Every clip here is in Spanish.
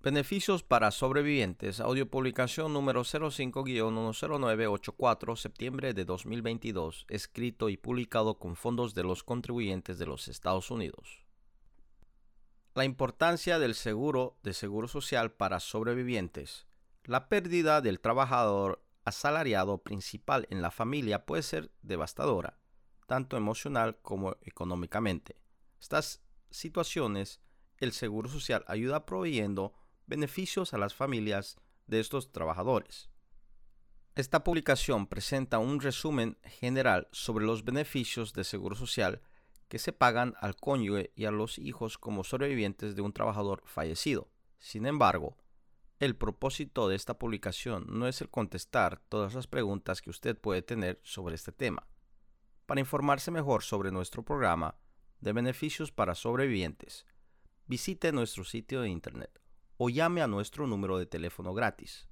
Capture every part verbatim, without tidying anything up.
Beneficios para sobrevivientes, audio publicación número cero cinco guion uno cero nueve ocho cuatro, septiembre de dos mil veintidós, escrito y publicado con fondos de los contribuyentes de los Estados Unidos. La importancia del seguro de seguro social para sobrevivientes. La pérdida del trabajador asalariado principal en la familia puede ser devastadora, tanto emocional como económicamente. Estas situaciones, el seguro social ayuda proveyendo beneficios a las familias de estos trabajadores. Esta publicación presenta un resumen general sobre los beneficios de seguro social que se pagan al cónyuge y a los hijos como sobrevivientes de un trabajador fallecido. Sin embargo, el propósito de esta publicación no es el contestar todas las preguntas que usted puede tener sobre este tema. Para informarse mejor sobre nuestro programa de beneficios para sobrevivientes, visite nuestro sitio de internet o llame a nuestro número de teléfono gratis.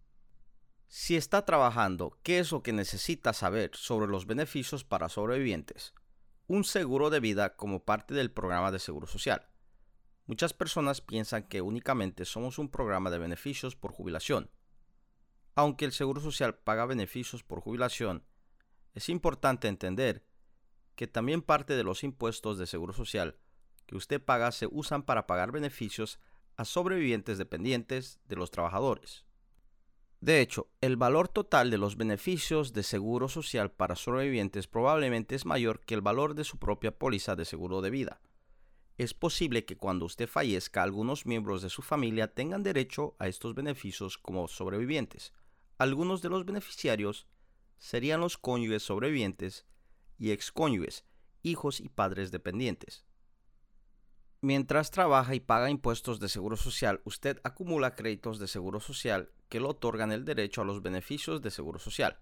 Si está trabajando, ¿qué es lo que necesita saber sobre los beneficios para sobrevivientes? Un seguro de vida como parte del programa de seguro social. Muchas personas piensan que únicamente somos un programa de beneficios por jubilación. Aunque el seguro social paga beneficios por jubilación, es importante entender que también parte de los impuestos de seguro social que usted paga se usan para pagar beneficios a sobrevivientes dependientes de los trabajadores. De hecho, el valor total de los beneficios de seguro social para sobrevivientes probablemente es mayor que el valor de su propia póliza de seguro de vida. Es posible que cuando usted fallezca, algunos miembros de su familia tengan derecho a estos beneficios como sobrevivientes. Algunos de los beneficiarios serían los cónyuges sobrevivientes y excónyuges, hijos y padres dependientes. Mientras trabaja y paga impuestos de seguro social, usted acumula créditos de seguro social que le otorgan el derecho a los beneficios de seguro social.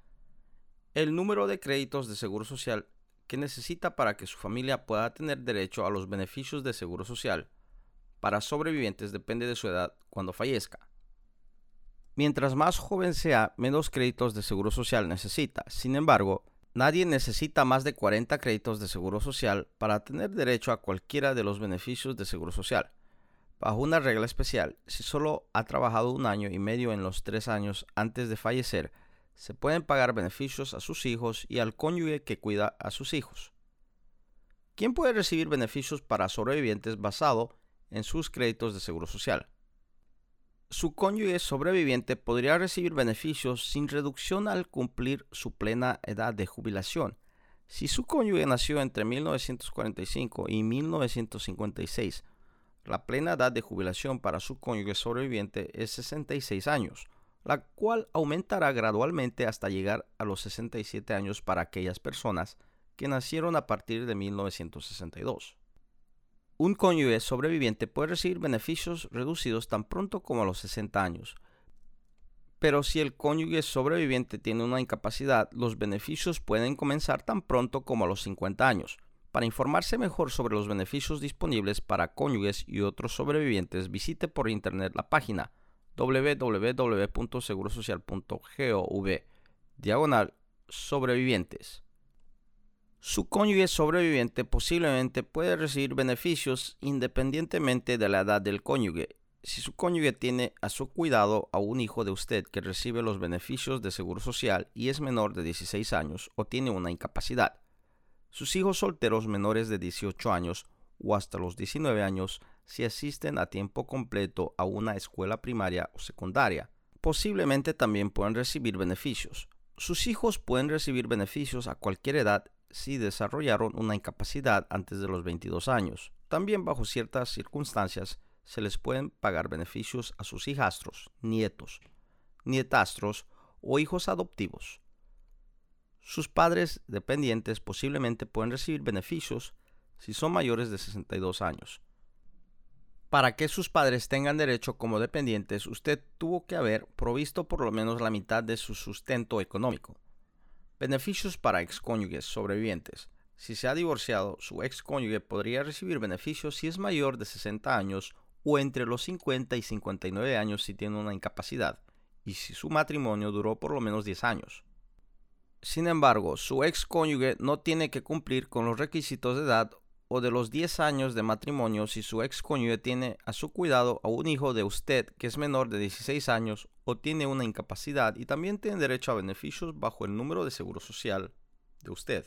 El número de créditos de seguro social que necesita para que su familia pueda tener derecho a los beneficios de seguro social para sobrevivientes depende de su edad cuando fallezca. Mientras más joven sea, menos créditos de seguro social necesita. Sin embargo, nadie necesita más de cuarenta créditos de seguro social para tener derecho a cualquiera de los beneficios de seguro social. Bajo una regla especial, si solo ha trabajado un año y medio en los tres años antes de fallecer, se pueden pagar beneficios a sus hijos y al cónyuge que cuida a sus hijos. ¿Quién puede recibir beneficios para sobrevivientes basado en sus créditos de seguro social? Su cónyuge sobreviviente podría recibir beneficios sin reducción al cumplir su plena edad de jubilación. Si su cónyuge nació entre mil novecientos cuarenta y cinco y mil novecientos cincuenta y seis, la plena edad de jubilación para su cónyuge sobreviviente es sesenta y seis años, la cual aumentará gradualmente hasta llegar a los sesenta y siete años para aquellas personas que nacieron a partir de mil novecientos sesenta y dos. Un cónyuge sobreviviente puede recibir beneficios reducidos tan pronto como a los sesenta años. Pero si el cónyuge sobreviviente tiene una incapacidad, los beneficios pueden comenzar tan pronto como a los cincuenta años. Para informarse mejor sobre los beneficios disponibles para cónyuges y otros sobrevivientes, visite por internet la página doble u doble u doble u punto seguro social punto gov diagonal sobrevivientes. Su cónyuge sobreviviente posiblemente puede recibir beneficios independientemente de la edad del cónyuge. Si su cónyuge tiene a su cuidado a un hijo de usted que recibe los beneficios de seguro social y es menor de dieciséis años o tiene una incapacidad. Sus hijos solteros menores de dieciocho años o hasta los diecinueve años si asisten a tiempo completo a una escuela primaria o secundaria, posiblemente también pueden recibir beneficios. Sus hijos pueden recibir beneficios a cualquier edad si desarrollaron una incapacidad antes de los veintidós años. También bajo ciertas circunstancias se les pueden pagar beneficios a sus hijastros, nietos, nietastros o hijos adoptivos. Sus padres dependientes posiblemente pueden recibir beneficios si son mayores de sesenta y dos años. Para que sus padres tengan derecho como dependientes, usted tuvo que haber provisto por lo menos la mitad de su sustento económico. Beneficios para excónyuges sobrevivientes. Si se ha divorciado, su excónyuge podría recibir beneficios si es mayor de sesenta años o entre los cincuenta y cincuenta y nueve años si tiene una incapacidad, y si su matrimonio duró por lo menos diez años. Sin embargo, su excónyuge no tiene que cumplir con los requisitos de edad o de los diez años de matrimonio si su ex cónyuge tiene a su cuidado a un hijo de usted que es menor de dieciséis años o tiene una incapacidad, y también tiene derecho a beneficios bajo el número de seguro social de usted.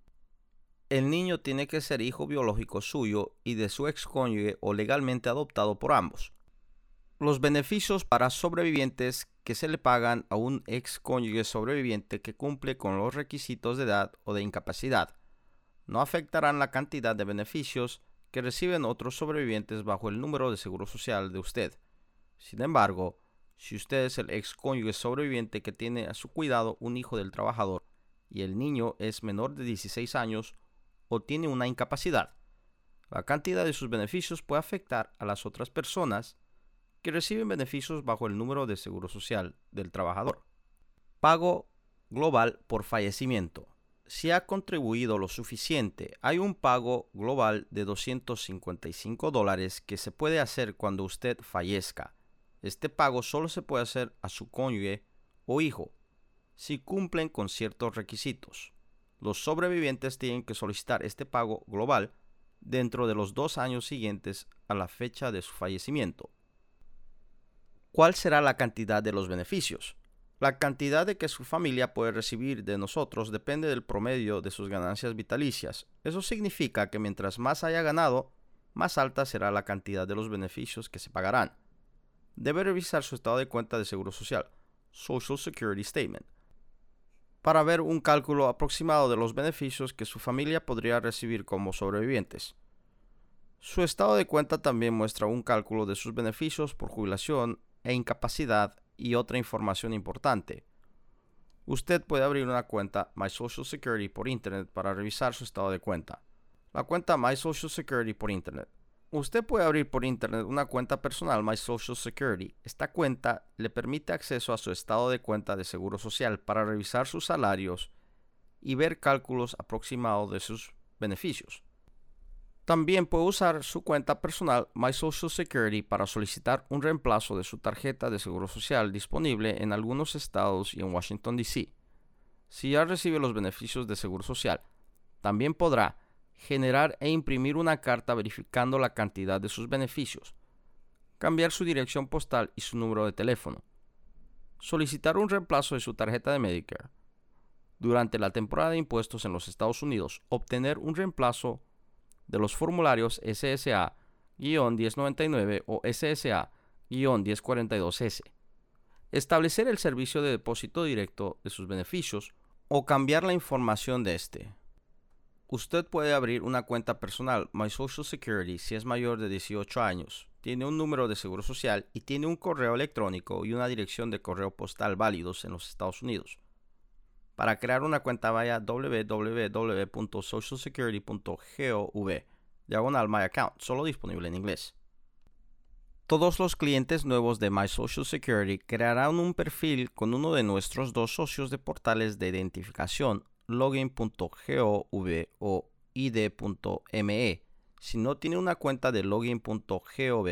El niño tiene que ser hijo biológico suyo y de su ex cónyuge o legalmente adoptado por ambos. Los beneficios para sobrevivientes que se le pagan a un ex cónyuge sobreviviente que cumple con los requisitos de edad o de incapacidad no afectarán la cantidad de beneficios que reciben otros sobrevivientes bajo el número de seguro social de usted. Sin embargo, si usted es el ex cónyuge sobreviviente que tiene a su cuidado un hijo del trabajador y el niño es menor de dieciséis años o tiene una incapacidad, la cantidad de sus beneficios puede afectar a las otras personas que reciben beneficios bajo el número de seguro social del trabajador. Pago global por fallecimiento. Si ha contribuido lo suficiente, hay un pago global de doscientos cincuenta y cinco dólares que se puede hacer cuando usted fallezca. Este pago solo se puede hacer a su cónyuge o hijo si cumplen con ciertos requisitos. Los sobrevivientes tienen que solicitar este pago global dentro de los dos años siguientes a la fecha de su fallecimiento. ¿Cuál será la cantidad de los beneficios? La cantidad de que su familia puede recibir de nosotros depende del promedio de sus ganancias vitalicias. Eso significa que mientras más haya ganado, más alta será la cantidad de los beneficios que se pagarán. Debe revisar su estado de cuenta de seguro social, Social Security Statement, para ver un cálculo aproximado de los beneficios que su familia podría recibir como sobrevivientes. Su estado de cuenta también muestra un cálculo de sus beneficios por jubilación e incapacidad y otra información importante. Usted puede abrir una cuenta My Social Security por Internet para revisar su estado de cuenta. La cuenta My Social Security por Internet. Usted puede abrir por Internet una cuenta personal My Social Security. Esta cuenta le permite acceso a su estado de cuenta de seguro social para revisar sus salarios y ver cálculos aproximados de sus beneficios. También puede usar su cuenta personal My Social Security para solicitar un reemplazo de su tarjeta de seguro social disponible en algunos estados y en Washington, D C Si ya recibe los beneficios de seguro social, también podrá generar e imprimir una carta verificando la cantidad de sus beneficios, cambiar su dirección postal y su número de teléfono, solicitar un reemplazo de su tarjeta de Medicare. Durante la temporada de impuestos en los Estados Unidos, obtener un reemplazo de los formularios S S A diez noventa y nueve o S S A diez cuarenta y dos S, establecer el servicio de depósito directo de sus beneficios o cambiar la información de este. Usted puede abrir una cuenta personal My Social Security si es mayor de dieciocho años, tiene un número de seguro social y tiene un correo electrónico y una dirección de correo postal válidos en los Estados Unidos. Para crear una cuenta vaya a w w w punto social security punto gov diagonal my account, solo disponible en inglés. Todos los clientes nuevos de My Social Security crearán un perfil con uno de nuestros dos socios de portales de identificación, login punto gov o I D punto me. Si no tiene una cuenta de login punto gov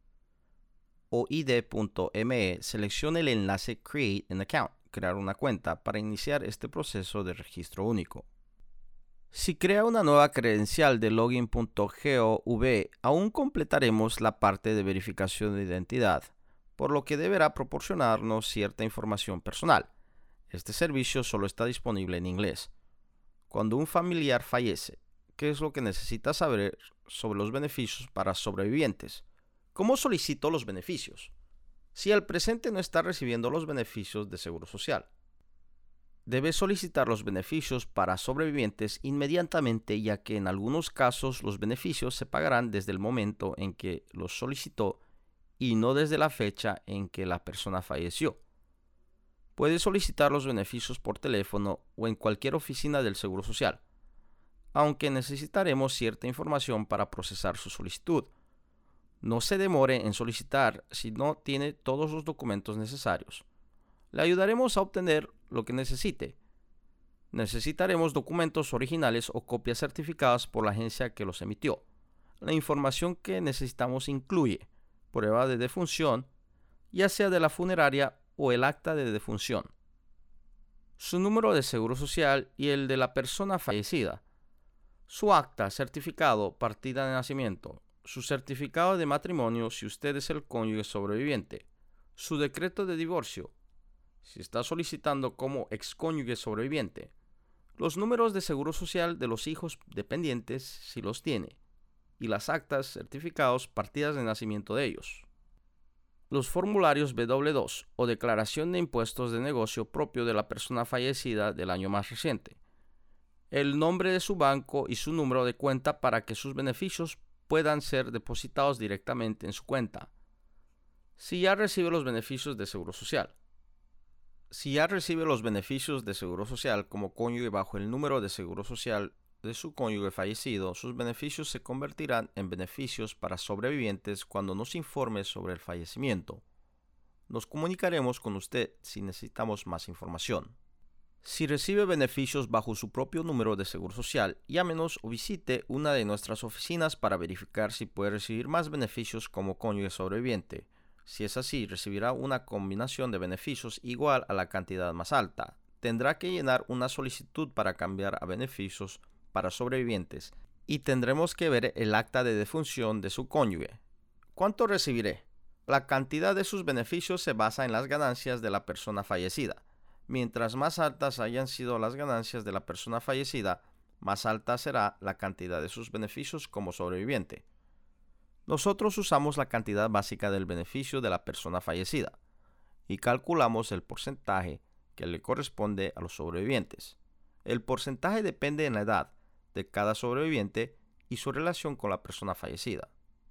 o I D punto me, seleccione el enlace Create an Account, crear una cuenta, para iniciar este proceso de registro único. Si crea una nueva credencial de login punto gov, aún completaremos la parte de verificación de identidad, por lo que deberá proporcionarnos cierta información personal. Este servicio solo está disponible en inglés. Cuando un familiar fallece, ¿qué es lo que necesita saber sobre los beneficios para sobrevivientes? ¿Cómo solicito los beneficios? Si el presente no está recibiendo los beneficios de seguro social, debe solicitar los beneficios para sobrevivientes inmediatamente, ya que en algunos casos los beneficios se pagarán desde el momento en que los solicitó y no desde la fecha en que la persona falleció. Puede solicitar los beneficios por teléfono o en cualquier oficina del Seguro Social, aunque necesitaremos cierta información para procesar su solicitud. No se demore en solicitar si no tiene todos los documentos necesarios. Le ayudaremos a obtener lo que necesite. Necesitaremos documentos originales o copias certificadas por la agencia que los emitió. La información que necesitamos incluye prueba de defunción, ya sea de la funeraria o el acta de defunción, su número de seguro social y el de la persona fallecida, Su acta, certificado, partida de nacimiento, su certificado de matrimonio si usted es el cónyuge sobreviviente, su decreto de divorcio, si está solicitando como excónyuge sobreviviente, los números de seguro social de los hijos dependientes si los tiene, y las actas, certificados, partidas de nacimiento de ellos. Los formularios doble u dos o declaración de impuestos de negocio propio de la persona fallecida del año más reciente, el nombre de su banco y su número de cuenta para que sus beneficios puedan ser depositados directamente en su cuenta. Si ya recibe los beneficios de Seguro Social. Si ya recibe los beneficios de Seguro Social como cónyuge bajo el número de Seguro Social de su cónyuge fallecido, sus beneficios se convertirán en beneficios para sobrevivientes cuando nos informe sobre el fallecimiento. Nos comunicaremos con usted si necesitamos más información. Si recibe beneficios bajo su propio número de Seguro Social, llámenos o visite una de nuestras oficinas para verificar si puede recibir más beneficios como cónyuge sobreviviente. Si es así, recibirá una combinación de beneficios igual a la cantidad más alta. Tendrá que llenar una solicitud para cambiar a beneficios para sobrevivientes y tendremos que ver el acta de defunción de su cónyuge. ¿Cuánto recibiré? La cantidad de sus beneficios se basa en las ganancias de la persona fallecida. Mientras más altas hayan sido las ganancias de la persona fallecida, más alta será la cantidad de sus beneficios como sobreviviente. Nosotros usamos la cantidad básica del beneficio de la persona fallecida y calculamos el porcentaje que le corresponde a los sobrevivientes. El porcentaje depende de la edad de cada sobreviviente y su relación con la persona fallecida.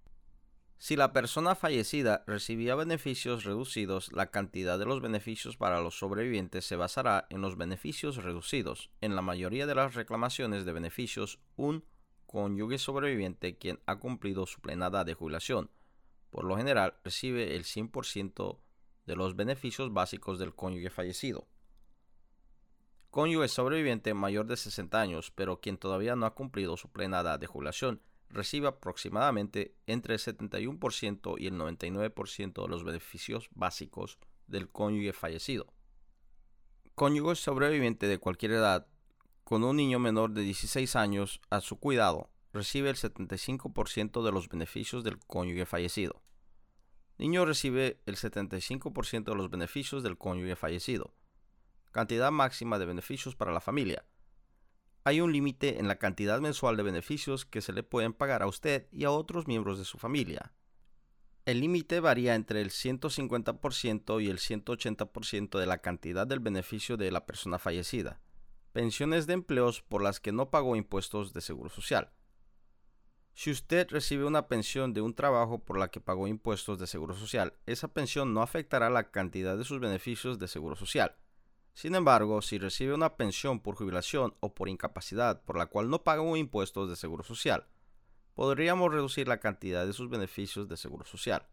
Si la persona fallecida recibía beneficios reducidos, la cantidad de los beneficios para los sobrevivientes se basará en los beneficios reducidos. En la mayoría de las reclamaciones de beneficios, un cónyuge sobreviviente quien ha cumplido su plena edad de jubilación, por lo general, recibe el cien por ciento de los beneficios básicos del cónyuge fallecido. Cónyuge sobreviviente mayor de sesenta años, pero quien todavía no ha cumplido su plena edad de jubilación, recibe aproximadamente entre el setenta y uno por ciento y el noventa y nueve por ciento de los beneficios básicos del cónyuge fallecido. Cónyuge sobreviviente de cualquier edad con un niño menor de dieciséis años a su cuidado recibe el setenta y cinco por ciento de los beneficios del cónyuge fallecido. Niño recibe el setenta y cinco por ciento de los beneficios del cónyuge fallecido. Cantidad máxima de beneficios para la familia. Hay un límite en la cantidad mensual de beneficios que se le pueden pagar a usted y a otros miembros de su familia. El límite varía entre el ciento cincuenta por ciento y el ciento ochenta por ciento de la cantidad del beneficio de la persona fallecida. Pensiones de empleos por las que no pagó impuestos de Seguro Social. Si usted recibe una pensión de un trabajo por la que pagó impuestos de Seguro Social, esa pensión no afectará la cantidad de sus beneficios de Seguro Social. Sin embargo, si recibe una pensión por jubilación o por incapacidad por la cual no pagó impuestos de Seguro Social, podríamos reducir la cantidad de sus beneficios de Seguro Social.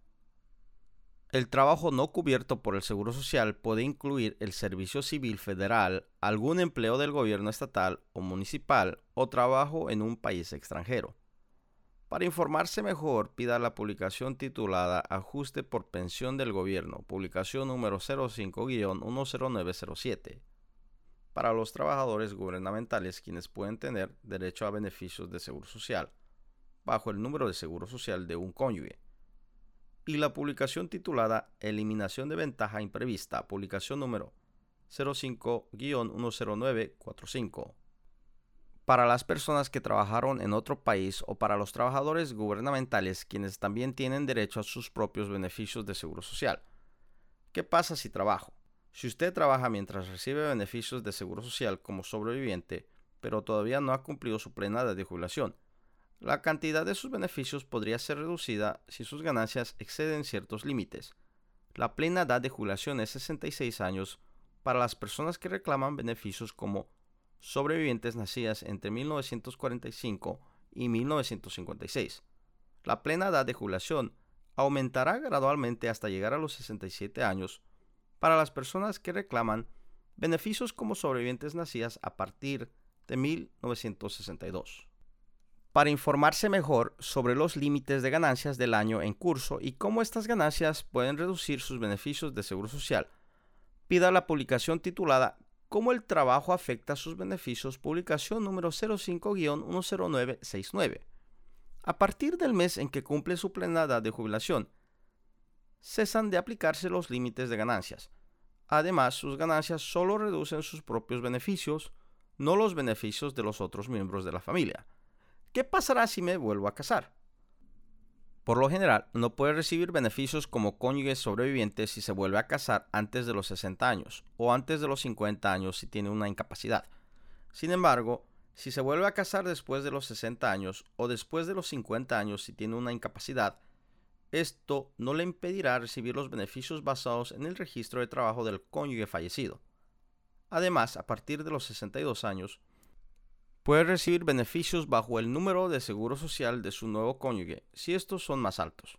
El trabajo no cubierto por el Seguro Social puede incluir el servicio civil federal, algún empleo del gobierno estatal o municipal o trabajo en un país extranjero. Para informarse mejor, pida la publicación titulada Ajuste por Pensión del Gobierno, publicación número cero cinco guion uno cero nueve cero siete, para los trabajadores gubernamentales quienes pueden tener derecho a beneficios de Seguro Social, bajo el número de Seguro Social de un cónyuge, y la publicación titulada Eliminación de Ventaja Imprevista, publicación número cero cinco guion uno cero nueve cuatro cinco. Para las personas que trabajaron en otro país o para los trabajadores gubernamentales quienes también tienen derecho a sus propios beneficios de Seguro Social. ¿Qué pasa si trabajo? Si usted trabaja mientras recibe beneficios de Seguro Social como sobreviviente, pero todavía no ha cumplido su plena edad de jubilación, la cantidad de sus beneficios podría ser reducida si sus ganancias exceden ciertos límites. La plena edad de jubilación es sesenta y seis años para las personas que reclaman beneficios como sobrevivientes nacidas entre mil novecientos cuarenta y cinco y mil novecientos cincuenta y seis. La plena edad de jubilación aumentará gradualmente hasta llegar a los sesenta y siete años para las personas que reclaman beneficios como sobrevivientes nacidas a partir de mil novecientos sesenta y dos. Para informarse mejor sobre los límites de ganancias del año en curso y cómo estas ganancias pueden reducir sus beneficios de Seguro Social, pida la publicación titulada cómo el trabajo afecta sus beneficios, publicación número cero cinco guion uno cero nueve seis nueve. A partir del mes en que cumple su plena edad de jubilación, cesan de aplicarse los límites de ganancias. Además, sus ganancias solo reducen sus propios beneficios, no los beneficios de los otros miembros de la familia. ¿Qué pasará si me vuelvo a casar? Por lo general, no puede recibir beneficios como cónyuge sobreviviente si se vuelve a casar antes de los sesenta años o antes de los cincuenta años si tiene una incapacidad. Sin embargo, si se vuelve a casar después de los sesenta años o después de los cincuenta años si tiene una incapacidad, esto no le impedirá recibir los beneficios basados en el registro de trabajo del cónyuge fallecido. Además, a partir de los sesenta y dos años, puede recibir beneficios bajo el número de seguro social de su nuevo cónyuge si estos son más altos.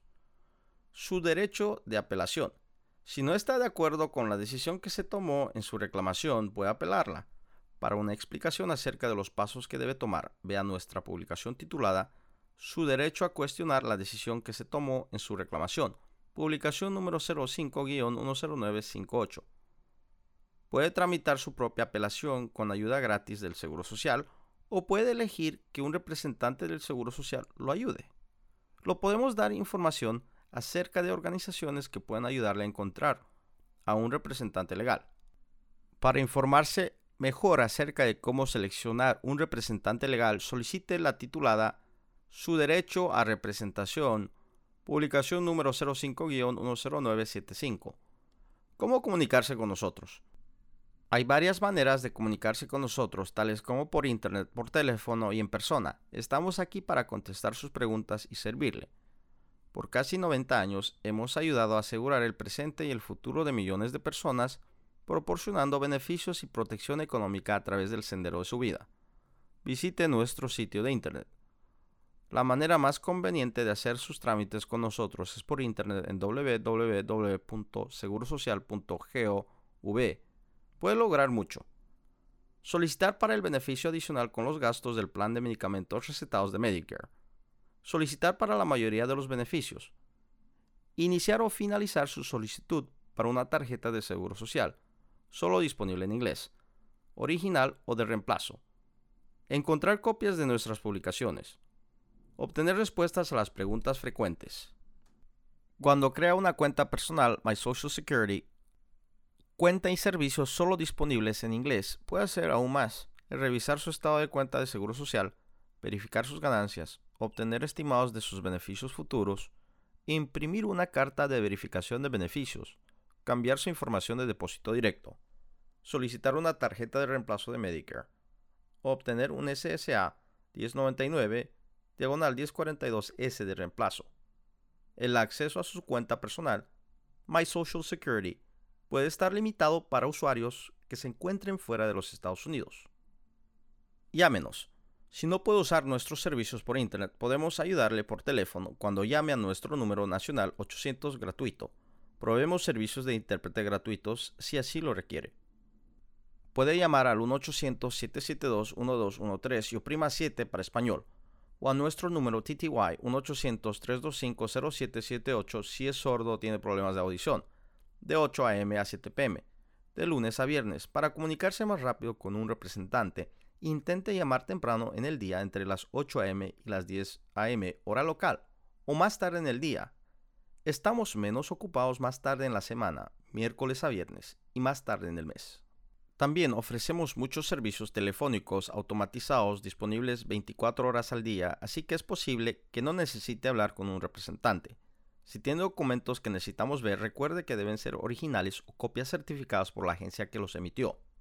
Su derecho de apelación. Si no está de acuerdo con la decisión que se tomó en su reclamación, puede apelarla. Para una explicación acerca de los pasos que debe tomar, vea nuestra publicación titulada Su derecho a cuestionar la decisión que se tomó en su reclamación, publicación número cero cinco guion uno cero nueve cinco ocho. Puede tramitar su propia apelación con ayuda gratis del Seguro Social o puede elegir que un representante del Seguro Social lo ayude. Lo podemos dar información acerca de organizaciones que pueden ayudarle a encontrar a un representante legal. Para informarse mejor acerca de cómo seleccionar un representante legal, solicite la titulada Su derecho a representación, publicación número cero cinco guion uno cero nueve siete cinco. ¿Cómo comunicarse con nosotros? Hay varias maneras de comunicarse con nosotros, tales como por internet, por teléfono y en persona. Estamos aquí para contestar sus preguntas y servirle. Por casi noventa años hemos ayudado a asegurar el presente y el futuro de millones de personas, proporcionando beneficios y protección económica a través del sendero de su vida. Visite nuestro sitio de internet. La manera más conveniente de hacer sus trámites con nosotros es por internet en doble u doble u doble u punto seguro social punto gov. Puede lograr mucho. Solicitar para el beneficio adicional con los gastos del plan de medicamentos recetados de Medicare. Solicitar para la mayoría de los beneficios. Iniciar o finalizar su solicitud para una tarjeta de seguro social, solo disponible en inglés, original o de reemplazo. Encontrar copias de nuestras publicaciones. Obtener respuestas a las preguntas frecuentes. Cuando crea una cuenta personal, My Social Security, cuenta y servicios solo disponibles en inglés, puede hacer aún más: revisar su estado de cuenta de seguro social, verificar sus ganancias, obtener estimados de sus beneficios futuros, imprimir una carta de verificación de beneficios, cambiar su información de depósito directo, solicitar una tarjeta de reemplazo de Medicare, obtener un S S A diez noventa y nueve diagonal diez cuarenta y dos S de reemplazo. El acceso a su cuenta personal, My Social Security, puede estar limitado para usuarios que se encuentren fuera de los Estados Unidos. Llámenos. Si no puede usar nuestros servicios por internet, podemos ayudarle por teléfono cuando llame a nuestro número nacional ochocientos gratuito. Proveemos servicios de intérprete gratuitos si así lo requiere. Puede llamar al uno ochocientos siete siete dos uno dos uno tres y oprima siete para español, o a nuestro número T T Y uno ochocientos tres dos cinco cero siete siete ocho si es sordo o tiene problemas de audición, de ocho a eme a siete pe eme, de lunes a viernes. Para comunicarse más rápido con un representante, intente llamar temprano en el día entre las ocho a eme y las diez a eme hora local, o más tarde en el día. Estamos menos ocupados más tarde en la semana, miércoles a viernes, y más tarde en el mes. También ofrecemos muchos servicios telefónicos automatizados disponibles veinticuatro horas al día, así que es posible que no necesite hablar con un representante. Si tiene documentos que necesitamos ver, recuerde que deben ser originales o copias certificadas por la agencia que los emitió.